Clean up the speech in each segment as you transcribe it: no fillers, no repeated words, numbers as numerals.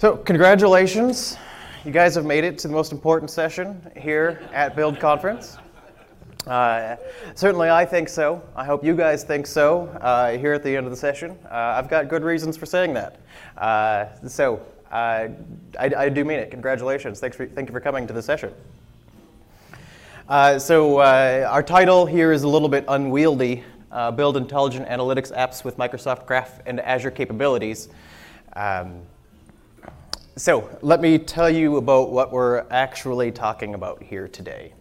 So congratulations, you guys have made it to the most important session here at Build Conference. Certainly I think so. I hope you guys think so here at the end of the session. I've got good reasons for saying that. I do mean it. Congratulations. Thank you for coming to the session. Our title here is a little bit unwieldy. Build intelligent analytics apps with Microsoft Graph and Azure capabilities. So let me tell you about what we're actually talking about here today.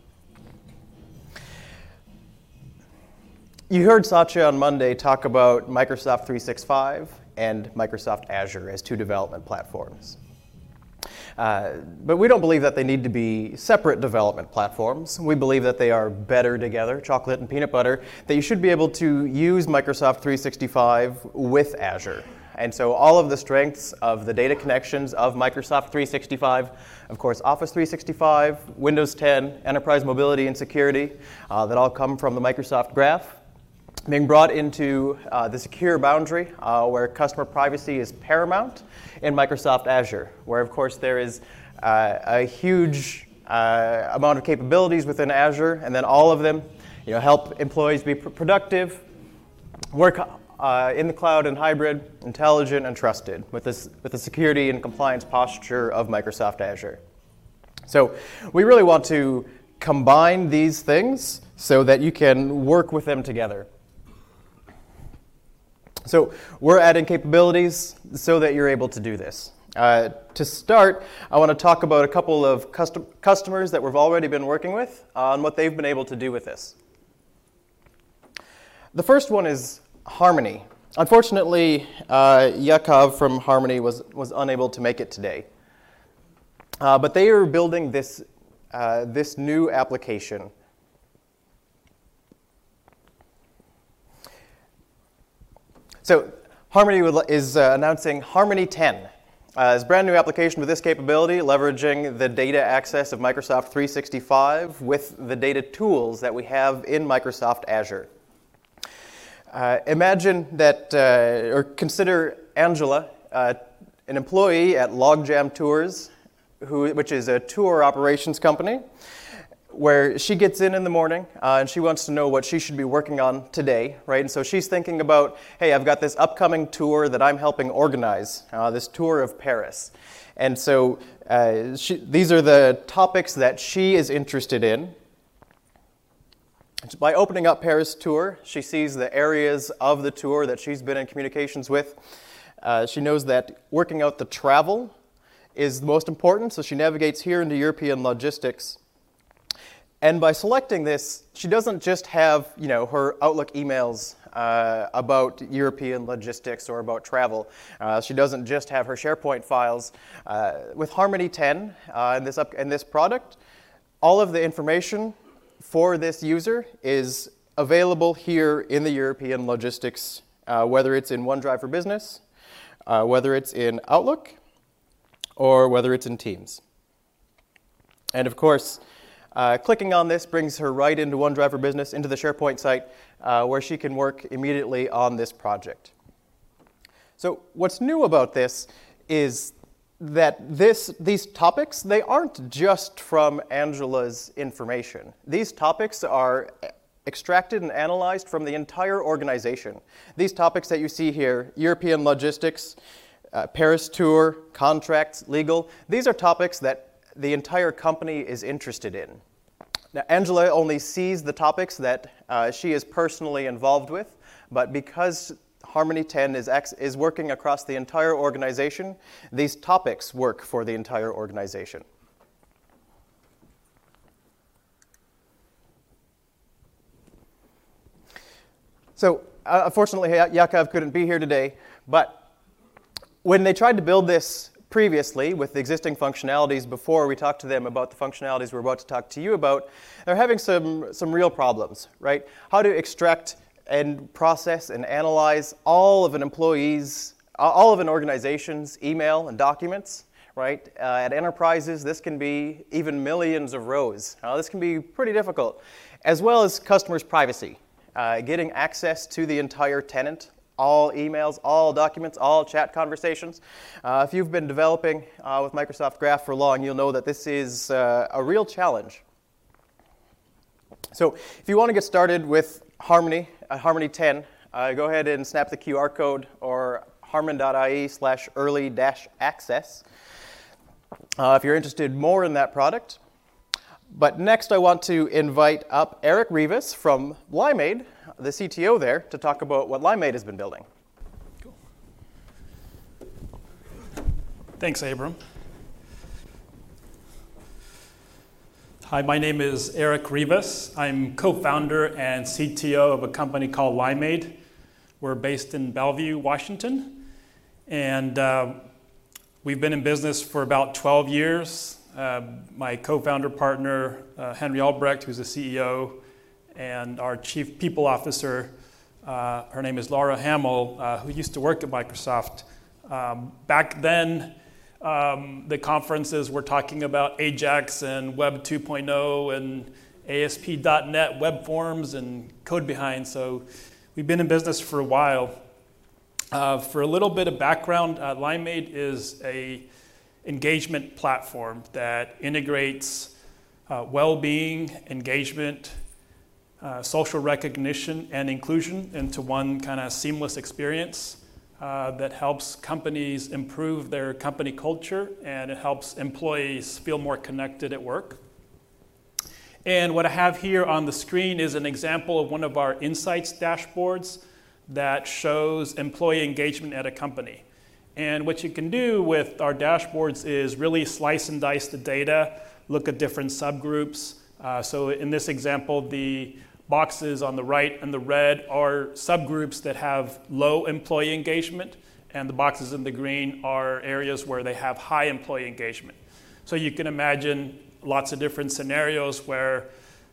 You heard Satya on Monday talk about Microsoft 365 and Microsoft Azure as two development platforms. But we don't believe that they need to be separate development platforms. We believe that they are better together, chocolate and peanut butter, that you should be able to use Microsoft 365 with Azure. And so all of the strengths of the data connections of Microsoft 365, of course Office 365, Windows 10, enterprise mobility and security, that all come from the Microsoft Graph, being brought into the secure boundary where customer privacy is paramount in Microsoft Azure, where of course there is a huge amount of capabilities within Azure, and then all of them help employees be productive, work in the cloud and hybrid, intelligent and trusted with the security and compliance posture of Microsoft Azure. So we really want to combine these things so that you can work with them together. So we're adding capabilities so that you're able to do this. To start, I want to talk about a couple of customers that we've already been working with on what they've been able to do with this. The first one is Harmony. Unfortunately, Yakov from Harmony was unable to make it today. But they are building this new application. So Harmony is announcing Harmony 10. It's a brand new application with this capability, leveraging the data access of Microsoft 365 with the data tools that we have in Microsoft Azure. Imagine that, or consider Angela, an employee at Logjam Tours, which is a tour operations company, where she gets in the morning and she wants to know what she should be working on today, right? And so she's thinking about, hey, I've got this upcoming tour that I'm helping organize, this tour of Paris. And so these are the topics that she is interested in. By opening up Paris Tour, she sees the areas of the tour that she's been in communications with. She knows that working out the travel is the most important, so she navigates here into European logistics. And by selecting this, she doesn't just have, her Outlook emails about European logistics or about travel. She doesn't just have her SharePoint files. With Harmony 10 in this product, all of the information for this user is available here in the European logistics, whether it's in OneDrive for Business, whether it's in Outlook, or whether it's in Teams. And of course, clicking on this brings her right into OneDrive for Business, into the SharePoint site, where she can work immediately on this project. So what's new about this is that these topics, they aren't just from Angela's information. These topics are extracted and analyzed from the entire organization. These topics that you see here, European logistics, Paris tour, contracts, legal, these are topics that the entire company is interested in. Now, Angela only sees the topics that she is personally involved with, but because Harmony 10 is working across the entire organization, these topics work for the entire organization. So, unfortunately, Yakov couldn't be here today, but when they tried to build this previously with the existing functionalities before we talked to them about the functionalities we're about to talk to you about, they're having some real problems, right? How to extract and process and analyze all of an organization's email and documents, right? At enterprises, this can be even millions of rows. This can be pretty difficult, as well as customers' privacy. Getting access to the entire tenant all emails, all documents, all chat conversations. If you've been developing with Microsoft Graph for long, you'll know that this is a real challenge. So if you want to get started with Harmony, Harmony 10, go ahead and snap the QR code or harman.ie/early-access if you're interested more in that product. But next I want to invite up Eric Rivas from Limeade, the CTO there, to talk about what Limeade has been building. Cool. Thanks, Abram. Hi, my name is Eric Rivas. I'm co-founder and CTO of a company called Limeade. We're based in Bellevue, Washington. And we've been in business for about 12 years. My co-founder partner, Henry Albrecht, who's the CEO, and our chief people officer, her name is Laura Hamill, who used to work at Microsoft. Back then, the conferences were talking about Ajax and Web 2.0 and ASP.NET web forms and code behind. So we've been in business for a while. For a little bit of background, Limeade is a engagement platform that integrates well-being, engagement, social recognition, and inclusion into one kind of seamless experience that helps companies improve their company culture, and it helps employees feel more connected at work. And what I have here on the screen is an example of one of our insights dashboards that shows employee engagement at a company. And what you can do with our dashboards is really slice and dice the data, look at different subgroups. So in this example, the boxes on the right and the red are subgroups that have low employee engagement, and the boxes in the green are areas where they have high employee engagement. So you can imagine lots of different scenarios where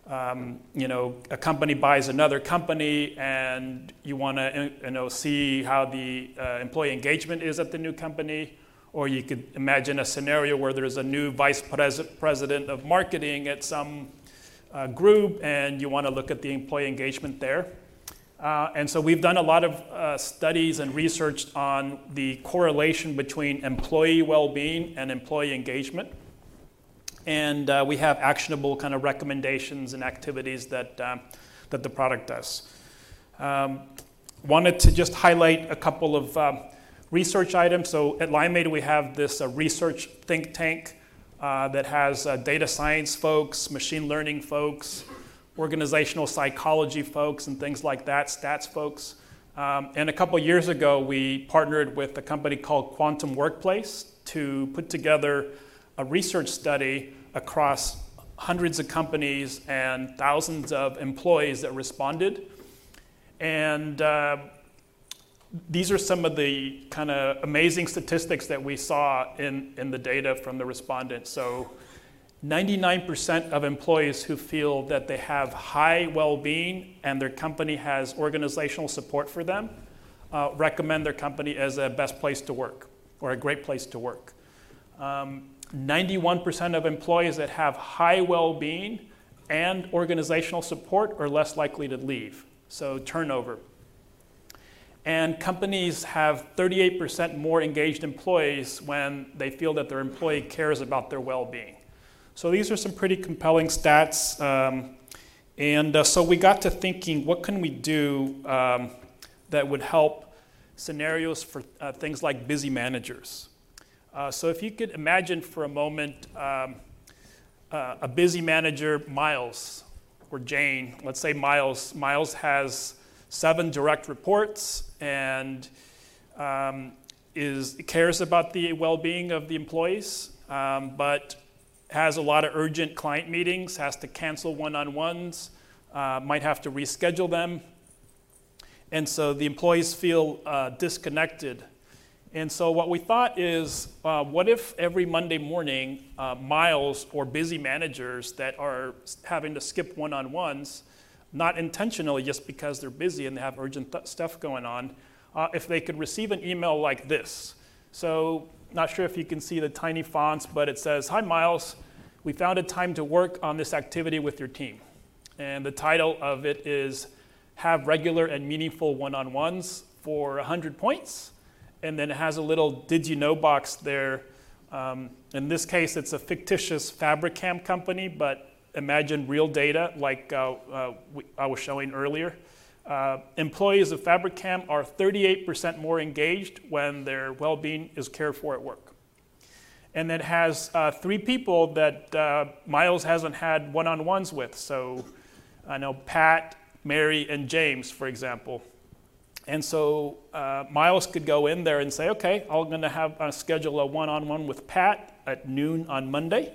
a company buys another company, and you want to see how the employee engagement is at the new company. Or you could imagine a scenario where there's a new vice president of marketing at some group, and you want to look at the employee engagement there. And so we've done a lot of studies and research on the correlation between employee well-being and employee engagement. And we have actionable kind of recommendations and activities that the product does. Wanted to just highlight a couple of research items. So at Limeade, we have this research think tank that has data science folks, machine learning folks, organizational psychology folks, and things like that, stats folks. And a couple years ago, we partnered with a company called Quantum Workplace to put together a research study across hundreds of companies and thousands of employees that responded. And these are some of the kind of amazing statistics that we saw in the data from the respondents. So 99% of employees who feel that they have high well-being and their company has organizational support for them recommend their company as a best place to work or a great place to work. 91% of employees that have high well-being and organizational support are less likely to leave, so turnover. And companies have 38% more engaged employees when they feel that their employee cares about their well-being. So these are some pretty compelling stats. So we got to thinking, what can we do that would help scenarios for things like busy managers? So if you could imagine for a moment a busy manager, Miles, or Jane. Let's say Miles. Miles has 7 direct reports and cares about the well-being of the employees, but has a lot of urgent client meetings, has to cancel one-on-ones, might have to reschedule them. And so the employees feel disconnected. And so what we thought is, what if every Monday morning, Miles or busy managers that are having to skip one-on-ones, not intentionally, just because they're busy and they have urgent stuff going on, if they could receive an email like this. So not sure if you can see the tiny fonts, but it says, "Hi Miles, we found a time to work on this activity with your team." And the title of it is "Have Regular and Meaningful One-on-Ones for 100 points. And then it has a little did you know box there. In this case, it's a fictitious Fabricam company, but imagine real data like I was showing earlier. Employees of Fabricam are 38% more engaged when their well-being is cared for at work. And it has 3 people that Miles hasn't had one-on-ones with. So I know Pat, Mary, and James, for example. And so Miles could go in there and say, okay, I'm going to schedule a one-on-one with Pat at noon on Monday.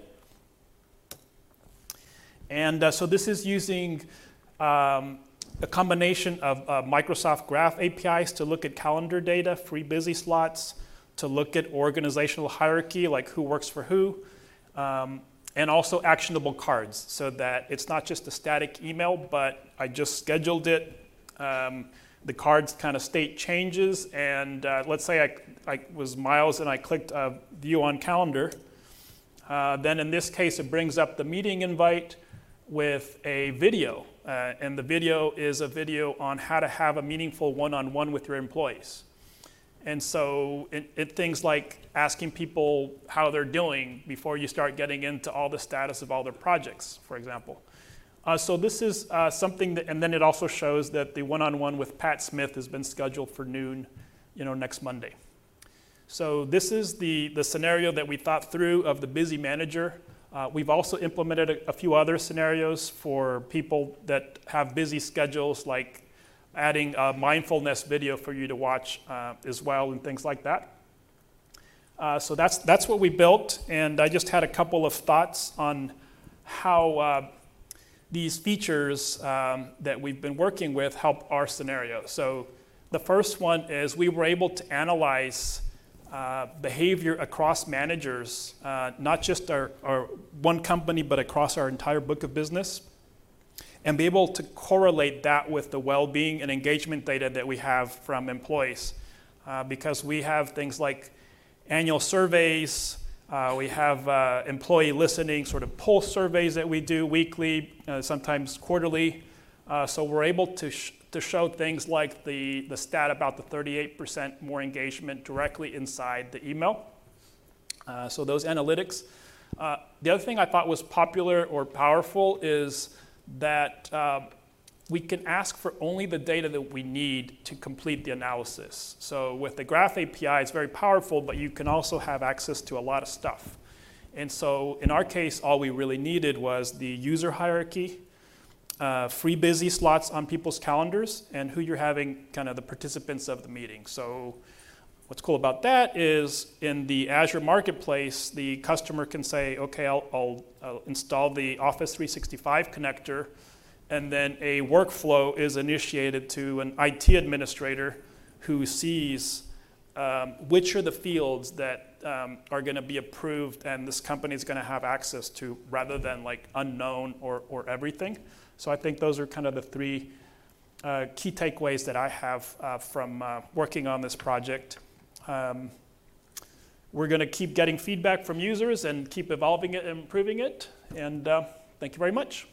And so this is using a combination of Microsoft Graph APIs to look at calendar data, free busy slots, to look at organizational hierarchy, like who works for who, and also actionable cards, so that it's not just a static email, but I just scheduled it. The cards kind of state changes, and let's say I was Miles and I clicked view on calendar. Then in this case, it brings up the meeting invite with a video, and the video is a video on how to have a meaningful one-on-one with your employees. And so things like asking people how they're doing before you start getting into all the status of all their projects, for example. So this is something that, and then it also shows that the one-on-one with Pat Smith has been scheduled for noon, next Monday. So this is the scenario that we thought through of the busy manager. We've also implemented a few other scenarios for people that have busy schedules, like adding a mindfulness video for you to watch as well, and things like that. So that's what we built, and I just had a couple of thoughts on how these features that we've been working with help our scenario. So the first one is we were able to analyze behavior across managers, not just our one company, but across our entire book of business, and be able to correlate that with the well-being and engagement data that we have from employees. Because we have things like annual surveys, we have employee listening, sort of pulse surveys that we do weekly, sometimes quarterly. So we're able to show things like the stat about the 38% more engagement directly inside the email. So those analytics. The other thing I thought was popular or powerful is that we can ask for only the data that we need to complete the analysis. So with the Graph API, it's very powerful, but you can also have access to a lot of stuff. And so in our case, all we really needed was the user hierarchy, free busy slots on people's calendars, and who you're having kind of the participants of the meeting. So what's cool about that is in the Azure Marketplace, the customer can say, okay, I'll install the Office 365 connector, and then a workflow is initiated to an IT administrator who sees which are the fields that are going to be approved and this company is going to have access to, rather than like unknown or everything. So I think those are kind of the 3 key takeaways that I have from working on this project. We're going to keep getting feedback from users and keep evolving it and improving it. And thank you very much.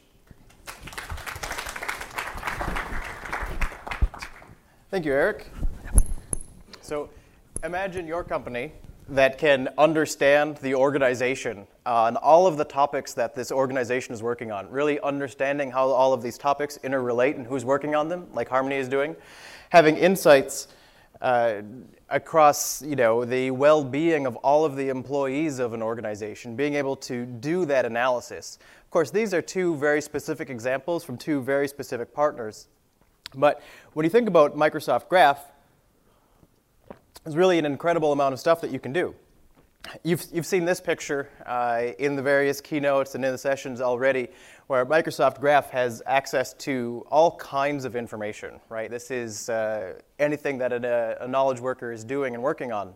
Thank you, Eric. So imagine your company that can understand the organization and all of the topics that this organization is working on, really understanding how all of these topics interrelate and who's working on them, like Harmony is doing, having insights across the well-being of all of the employees of an organization, being able to do that analysis. Of course, these are 2 very specific examples from 2 very specific partners. But when you think about Microsoft Graph, there's really an incredible amount of stuff that you can do. You've seen this picture in the various keynotes and in the sessions already, where Microsoft Graph has access to all kinds of information, right? This is anything that a knowledge worker is doing and working on.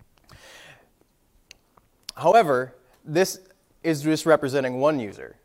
However, this is just representing one user.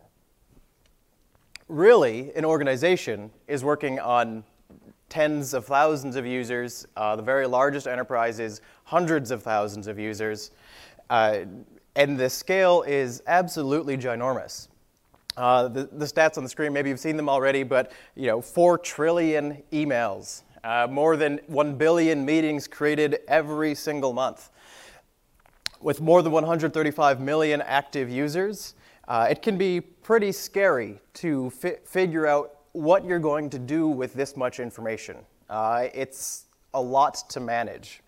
Really, an organization is working on tens of thousands of users. The very largest enterprises, hundreds of thousands of users. And the scale is absolutely ginormous. The stats on the screen, maybe you've seen them already, but 4 trillion emails More than 1 billion meetings created every single month. With more than 135 million active users, it can be pretty scary to figure out what you're going to do with this much information. It's a lot to manage.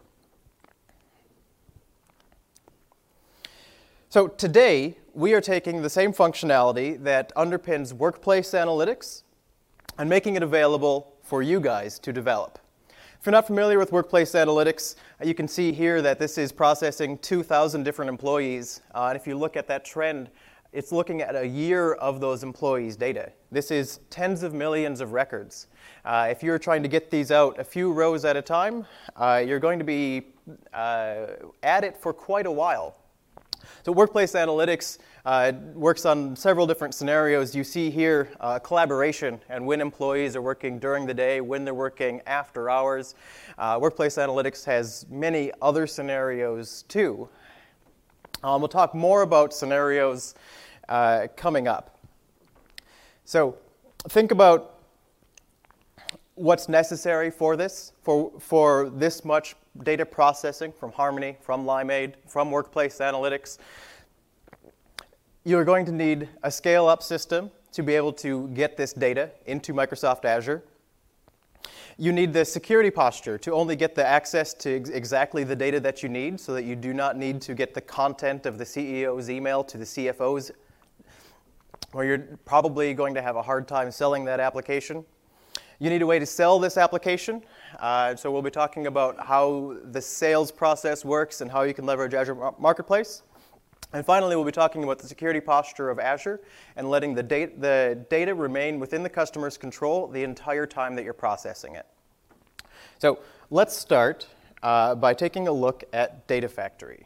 So today, we are taking the same functionality that underpins workplace analytics and making it available for you guys to develop. If you're not familiar with workplace analytics, you can see here that this is processing 2,000 different employees. And if you look at that trend, it's looking at a year of those employees' data. This is tens of millions of records. If you're trying to get these out a few rows at a time, you're going to be at it for quite a while. So workplace analytics works on several different scenarios. You see here collaboration and when employees are working during the day, when they're working after hours. Workplace analytics has many other scenarios too. We'll talk more about scenarios coming up. So think about what's necessary for this, for this much data processing from Harmony, from Limeade, from Workplace Analytics. You're going to need a scale-up system to be able to get this data into Microsoft Azure. You need the security posture to only get the access to exactly the data that you need so that you do not need to get the content of the CEO's email to the CFO's, or you're probably going to have a hard time selling that application. You need a way to sell this application. So we'll be talking about how the sales process works and how you can leverage Azure Marketplace. And finally, we'll be talking about the security posture of Azure and letting the data remain within the customer's control the entire time that you're processing it. So let's start by taking a look at Data Factory.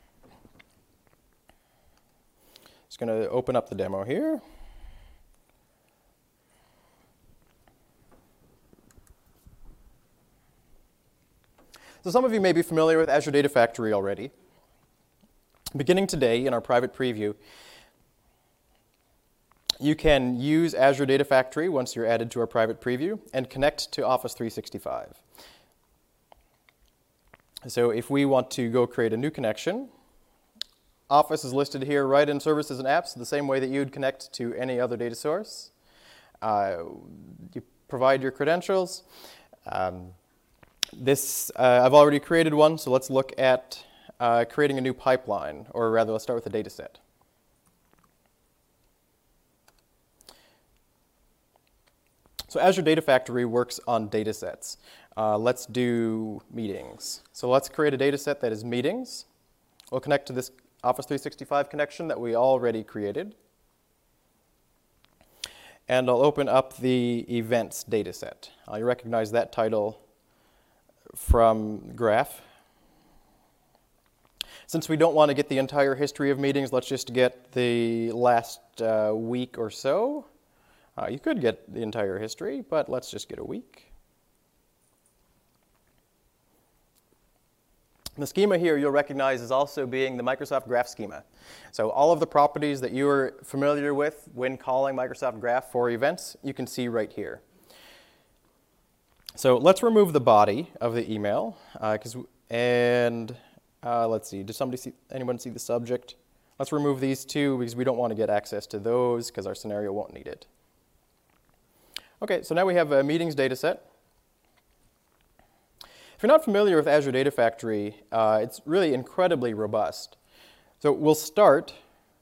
Just going to open up the demo here. So some of you may be familiar with Azure Data Factory already. Beginning today in our private preview, you can use Azure Data Factory once you're added to our private preview and connect to Office 365. So if we want to go create a new connection, Office is listed here right in Services and Apps, the same way that you'd connect to any other data source. You provide your credentials. I've already created one, so let's look at creating a new pipeline, or rather, let's start with a data set. So Azure Data Factory works on data sets. Let's do meetings. So let's create a data set that is meetings. We'll connect to this Office 365 connection that we already created. And I'll open up the events data set. You recognize that title from Graph. Since we don't want to get the entire history of meetings, let's just get the last week or so. You could get the entire history, but let's just get a week. The schema here you'll recognize as also being the Microsoft Graph schema. So all of the properties that you are familiar with when calling Microsoft Graph for events, you can see right here. So let's remove the body of the email, let's see, anyone see the subject? Let's remove these two because we don't want to get access to those because our scenario won't need it. Okay, so now we have a meetings data set. If you're not familiar with Azure Data Factory, it's really incredibly robust. So we'll start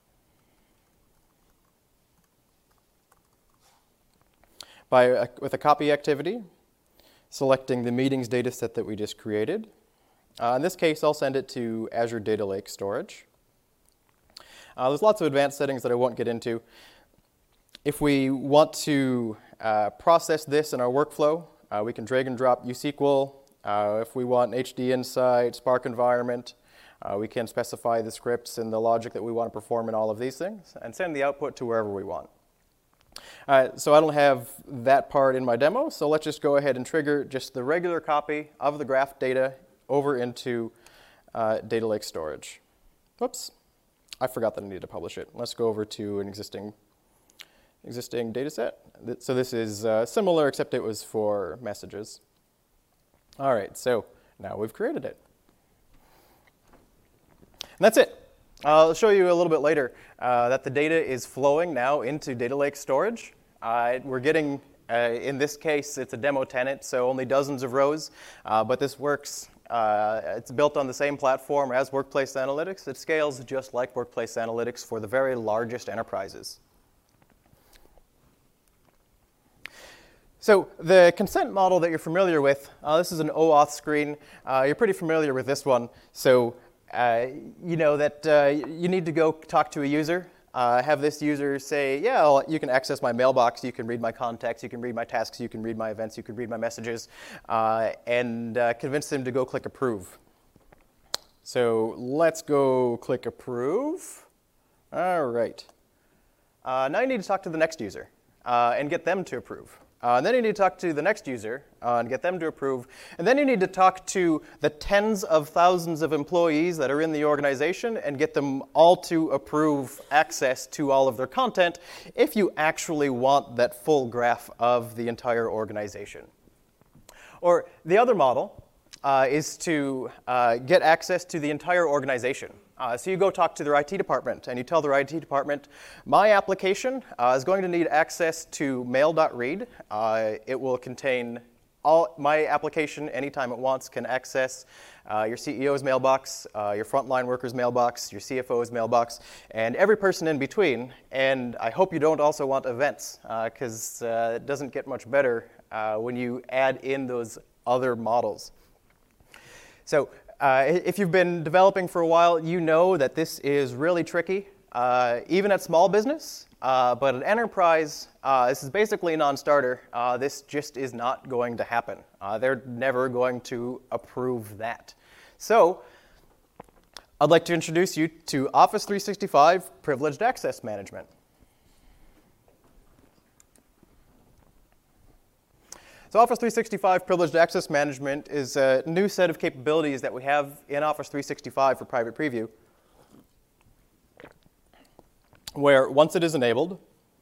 with a copy activity, selecting the meetings data set that we just created. In this case, I'll send it to Azure Data Lake Storage. There's lots of advanced settings that I won't get into. If we want to process this in our workflow, we can drag and drop USQL. If we want HD Insight, Spark environment, we can specify the scripts and the logic that we want to perform in all of these things and send the output to wherever we want. So I don't have that part in my demo, so let's just go ahead and trigger just the regular copy of the graph data over into Data Lake Storage. Whoops, I forgot that I needed to publish it. Let's go over to an existing data set. So this is similar, except it was for messages. All right, so now we've created it. And that's it. I'll show you a little bit later that the data is flowing now into Data Lake storage. We're getting, in this case, it's a demo tenant, so only dozens of rows, but this works. It's built on the same platform as Workplace Analytics. It scales just like Workplace Analytics for the very largest enterprises. So the consent model that you're familiar with, this is an OAuth screen. You're pretty familiar with this one. So you know that you need to go talk to a user, have this user say, yeah, well, you can access my mailbox, you can read my contacts, you can read my tasks, you can read my events, you can read my messages, and convince them to go click approve. So let's go click approve. All right. Now you need to talk to the next user and get them to approve. And then you need to talk to the next user and get them to approve. And then you need to talk to the tens of thousands of employees that are in the organization and get them all to approve access to all of their content if you actually want that full graph of the entire organization. Or the other model is to get access to the entire organization. So you go talk to their IT department, and you tell their IT department, my application is going to need access to mail.read. It will contain all my application anytime it wants can access your CEO's mailbox, your frontline worker's mailbox, your CFO's mailbox, and every person in between. And I hope you don't also want events, because it doesn't get much better when you add in those other models. So if you've been developing for a while, you know that this is really tricky, even at small business. But at enterprise, this is basically a non-starter. This just is not going to happen. They're never going to approve that. So I'd like to introduce you to Office 365 Privileged Access Management. So Office 365 Privileged Access Management is a new set of capabilities that we have in Office 365 for private preview, where once it is enabled,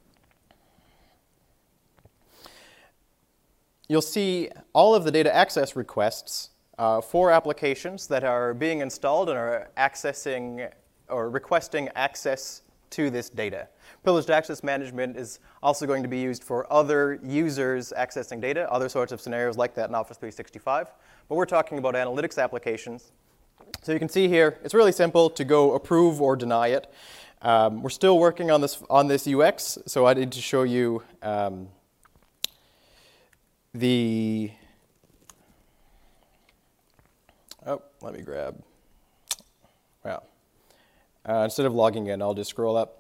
you'll see all of the data access requests for applications that are being installed and are accessing or requesting access to this data. Privileged Access Management is also going to be used for other users accessing data, other sorts of scenarios like that in Office 365. But we're talking about analytics applications. So you can see here, it's really simple to go approve or deny it. We're still working on this UX, so I need to show you let me grab, wow. Instead of logging in, I'll just scroll up.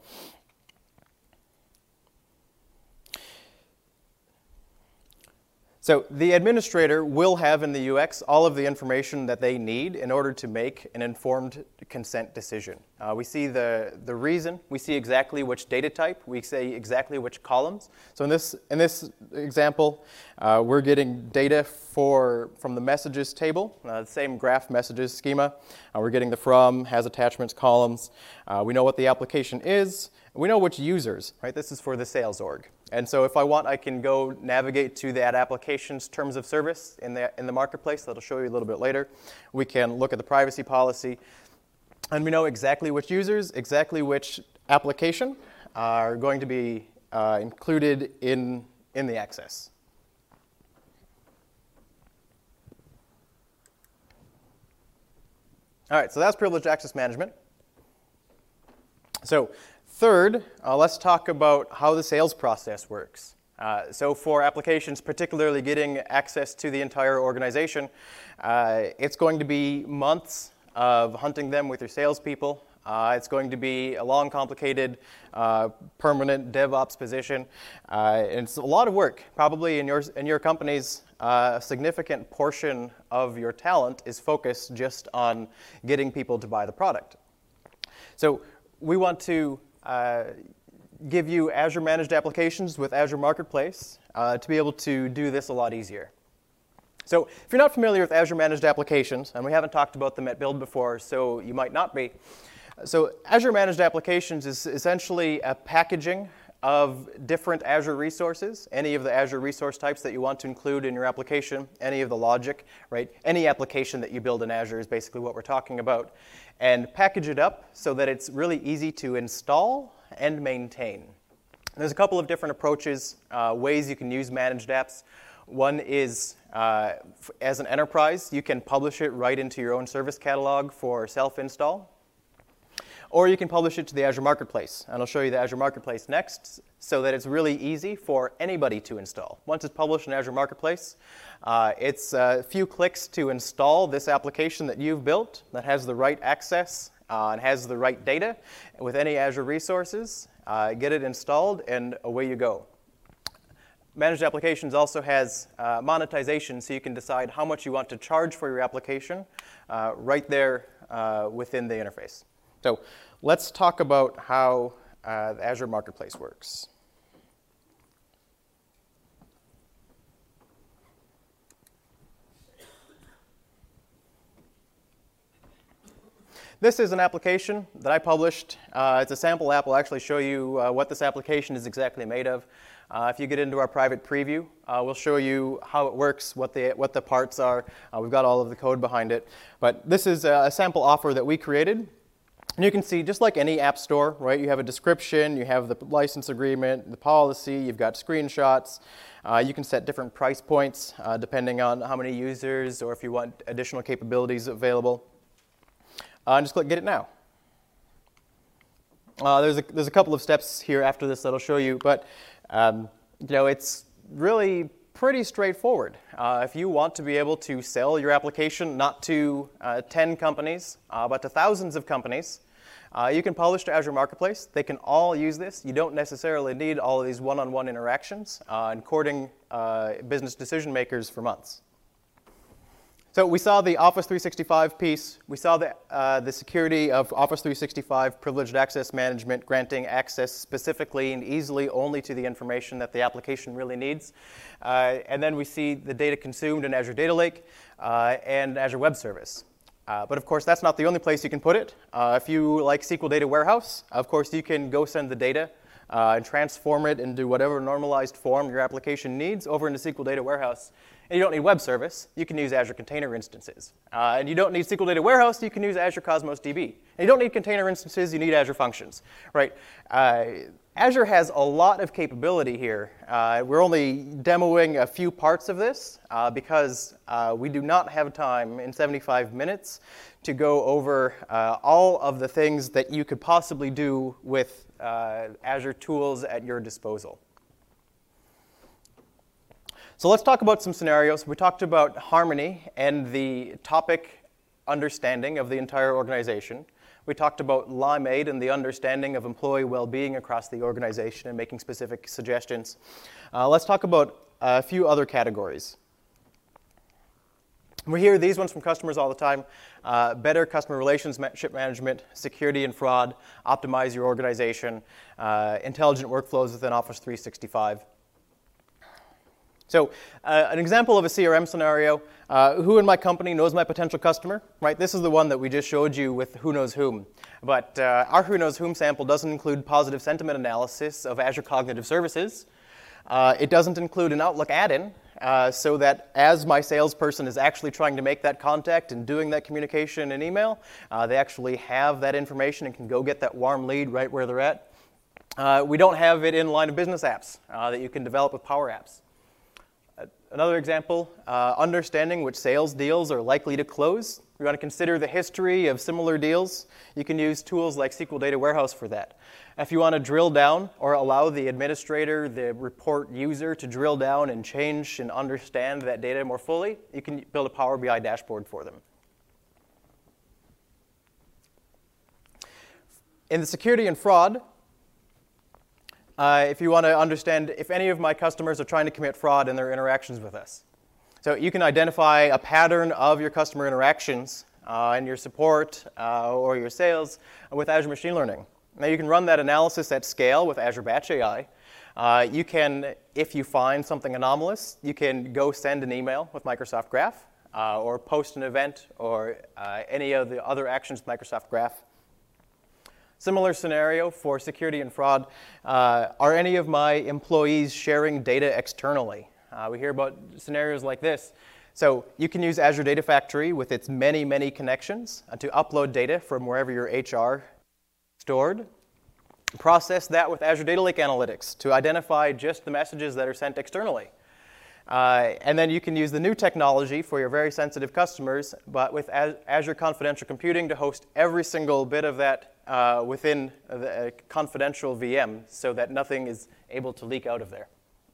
So the administrator will have in the UX all of the information that they need in order to make an informed consent decision. We see the reason, we see exactly which data type, we see exactly which columns. So in this example, we're getting data from the messages table, the same graph messages schema. We're getting the from, has attachments, columns. We know what the application is. We know which users, right? This is for the sales org. And so if I want, I can go navigate to that application's terms of service in the marketplace. That'll show you a little bit later. We can look at the privacy policy. And we know exactly which users, exactly which application are going to be included in the access. All right, so that's Privileged Access Management. So third, let's talk about how the sales process works. So for applications, particularly getting access to the entire organization, it's going to be months of hunting them with your salespeople. It's going to be a long, complicated, permanent DevOps position. And it's a lot of work. Probably in your companies, a significant portion of your talent is focused just on getting people to buy the product. So we want to give you Azure Managed Applications with Azure Marketplace to be able to do this a lot easier. So if you're not familiar with Azure Managed Applications, and we haven't talked about them at Build before, so you might not be. So Azure Managed Applications is essentially a packaging of different Azure resources, any of the Azure resource types that you want to include in your application, any of the logic, right? Any application that you build in Azure is basically what we're talking about, and package it up so that it's really easy to install and maintain. There's a couple of different approaches, ways you can use managed apps. One is, as an enterprise, you can publish it right into your own service catalog for self-install. Or you can publish it to the Azure Marketplace. And I'll show you the Azure Marketplace next so that it's really easy for anybody to install. Once it's published in Azure Marketplace, it's a few clicks to install this application that you've built that has the right access and has the right data with any Azure resources. Get it installed, and away you go. Managed Applications also has monetization, so you can decide how much you want to charge for your application right there within the interface. So let's talk about how the Azure Marketplace works. This is an application that I published. It's a sample app. I'll actually show you what this application is exactly made of. If you get into our private preview, we'll show you how it works, what the parts are. We've got all of the code behind it. But this is a sample offer that we created. And you can see, just like any app store, right, you have a description, you have the license agreement, the policy, you've got screenshots. You can set different price points depending on how many users or if you want additional capabilities available. Just click Get It Now. There's a couple of steps here after this that I'll show you, but it's really pretty straightforward. If you want to be able to sell your application not to 10 companies, but to thousands of companies, you can publish to Azure Marketplace. They can all use this. You don't necessarily need all of these one-on-one interactions and courting business decision makers for months. So we saw the Office 365 piece. We saw the security of Office 365 privileged access management, granting access specifically and easily only to the information that the application really needs. And then we see the data consumed in Azure Data Lake and Azure Web Service. But of course, that's not the only place you can put it. If you like SQL Data Warehouse, of course, you can go send the data and transform it into whatever normalized form your application needs over into SQL Data Warehouse. And you don't need web service. You can use Azure Container Instances. And you don't need SQL Data Warehouse. You can use Azure Cosmos DB. And you don't need container instances. You need Azure Functions, right? Azure has a lot of capability here. We're only demoing a few parts of this because we do not have time in 75 minutes to go over all of the things that you could possibly do with Azure tools at your disposal. So let's talk about some scenarios. We talked about harmony and the topic understanding of the entire organization. We talked about Limeade and the understanding of employee well-being across the organization and making specific suggestions. Let's talk about a few other categories. We hear these ones from customers all the time. Better customer relationship management, security and fraud, optimize your organization, intelligent workflows within Office 365. So an example of a CRM scenario, who in my company knows my potential customer, right? This is the one that we just showed you with who knows whom. But our who knows whom sample doesn't include positive sentiment analysis of Azure Cognitive Services. It doesn't include an Outlook add-in, so that as my salesperson is actually trying to make that contact and doing that communication in email, they actually have that information and can go get that warm lead right where they're at. We don't have it in line of business apps that you can develop with Power Apps. Another example, understanding which sales deals are likely to close. We want to consider the history of similar deals. You can use tools like SQL Data Warehouse for that. If you want to drill down or allow the administrator, the report user to drill down and change and understand that data more fully, you can build a Power BI dashboard for them. In the security and fraud, if you want to understand if any of my customers are trying to commit fraud in their interactions with us. So you can identify a pattern of your customer interactions in your support or your sales with Azure Machine Learning. Now you can run that analysis at scale with Azure Batch AI. You can, if you find something anomalous, you can go send an email with Microsoft Graph or post an event or any of the other actions with Microsoft Graph. Similar scenario for security and fraud. Are any of my employees sharing data externally? We hear about scenarios like this. So you can use Azure Data Factory with its many, many connections to upload data from wherever your HR stored. Process that with Azure Data Lake Analytics to identify just the messages that are sent externally. And then you can use the new technology for your very sensitive customers, but with Azure Confidential Computing to host every single bit of that within the confidential VM so that nothing is able to leak out of there.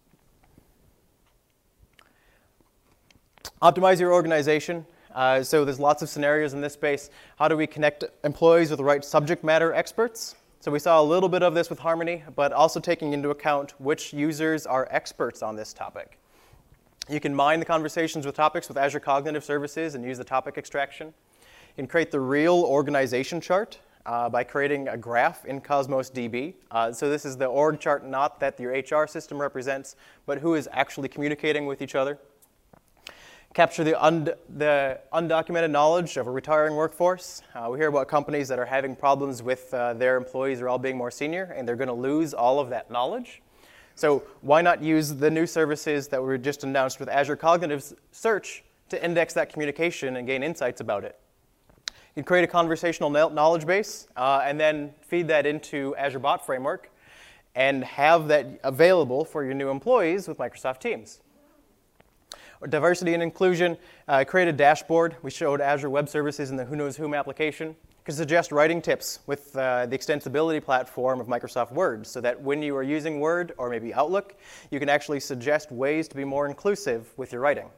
Optimize your organization. So there's lots of scenarios in this space. How do we connect employees with the right subject matter experts? So we saw a little bit of this with Harmony, but also taking into account which users are experts on this topic. You can mine the conversations with topics with Azure Cognitive Services and use the topic extraction. You can create the real organization chart by creating a graph in Cosmos DB. So this is the org chart not that your HR system represents, but who is actually communicating with each other. Capture the undocumented knowledge of a retiring workforce. We hear about companies that are having problems with their employees are all being more senior, and they're going to lose all of that knowledge. So why not use the new services that were just announced with Azure Cognitive Search to index that communication and gain insights about it? You can create a conversational knowledge base and then feed that into Azure Bot Framework and have that available for your new employees with Microsoft Teams. Or diversity and inclusion, create a dashboard. We showed Azure Web Services in the Who Knows Whom application. You can suggest writing tips with the extensibility platform of Microsoft Word so that when you are using Word or maybe Outlook, you can actually suggest ways to be more inclusive with your writing.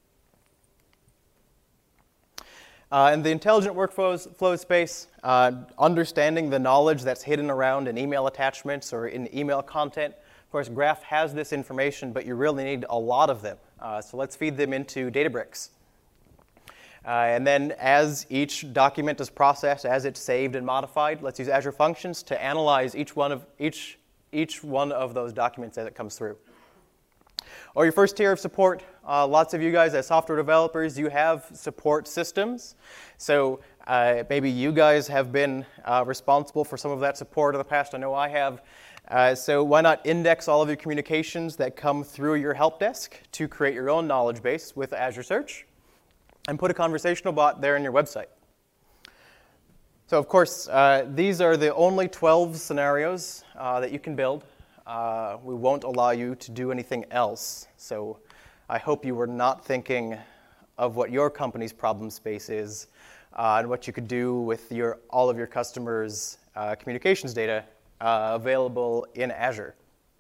In the intelligent workflow space, understanding the knowledge that's hidden around in email attachments or in email content. Of course, Graph has this information, but you really need a lot of them. So let's feed them into Databricks. And then as each document is processed, as it's saved and modified, let's use Azure Functions to analyze each one of those documents as it comes through. Or your first tier of support, lots of you guys as software developers, you have support systems. So maybe you guys have been responsible for some of that support in the past. I know I have. So why not index all of your communications that come through your help desk to create your own knowledge base with Azure Search and put a conversational bot there in your website. So of course, these are the only 12 scenarios that you can build. We won't allow you to do anything else. So I hope you were not thinking of what your company's problem space is and what you could do with all of your customers' communications data available in Azure.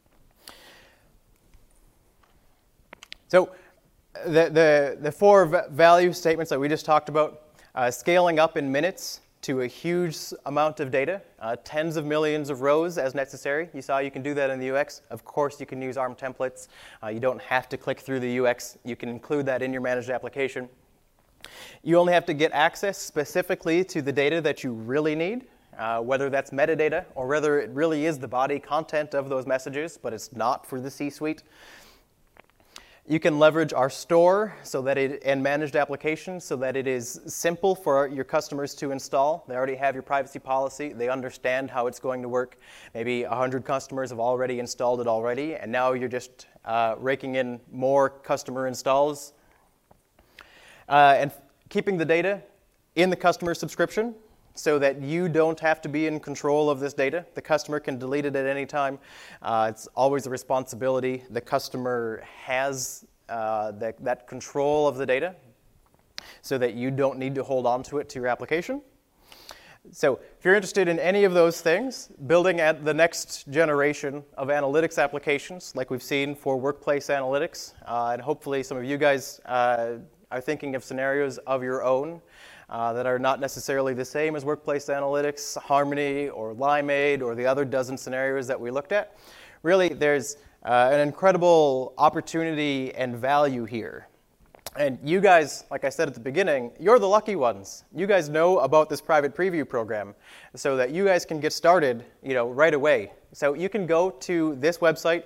So the four value statements that we just talked about, scaling up in minutes to a huge amount of data, tens of millions of rows as necessary. You saw you can do that in the UX. Of course, you can use ARM templates. You don't have to click through the UX. You can include that in your managed application. You only have to get access specifically to the data that you really need, whether that's metadata or whether it really is the body content of those messages, but it's not for the C-suite. You can leverage our store and managed applications so that it is simple for your customers to install. They already have your privacy policy. They understand how it's going to work. Maybe 100 customers have already installed it already, and now you're just raking in more customer installs. And keeping the data in the customer subscription so that you don't have to be in control of this data. The customer can delete it at any time. It's always a responsibility. The customer has that control of the data so that you don't need to hold on to it to your application. So if you're interested in any of those things, building at the next generation of analytics applications like we've seen for workplace analytics, and hopefully some of you guys are thinking of scenarios of your own that are not necessarily the same as Workplace Analytics, Harmony, or Limeade, or the other dozen scenarios that we looked at. Really, there's an incredible opportunity and value here. And you guys, like I said at the beginning, you're the lucky ones. You guys know about this private preview program so that you guys can get started, right away. So you can go to this website,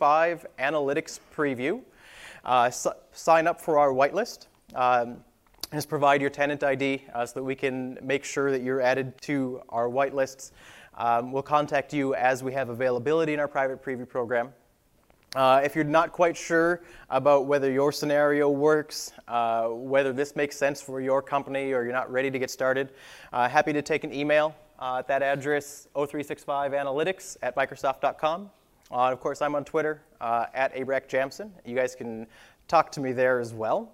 aka.ms/O365 Analytics Preview. Sign up for our whitelist. And is provide your tenant ID so that we can make sure that you're added to our whitelists. We'll contact you as we have availability in our private preview program. If you're not quite sure about whether your scenario works, whether this makes sense for your company, or you're not ready to get started, happy to take an email at that address, o365analytics@microsoft.com. Of course, I'm on Twitter at @abracjamson. You guys can talk to me there as well.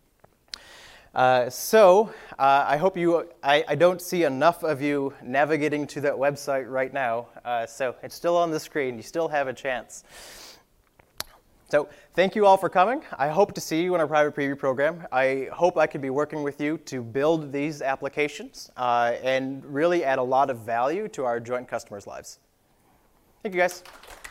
I hope I don't see enough of you navigating to that website right now, so it's still on the screen. You still have a chance. So thank you all for coming. I hope to see you in our private preview program. I hope I can be working with you to build these applications and really add a lot of value to our joint customers' lives. Thank you, guys.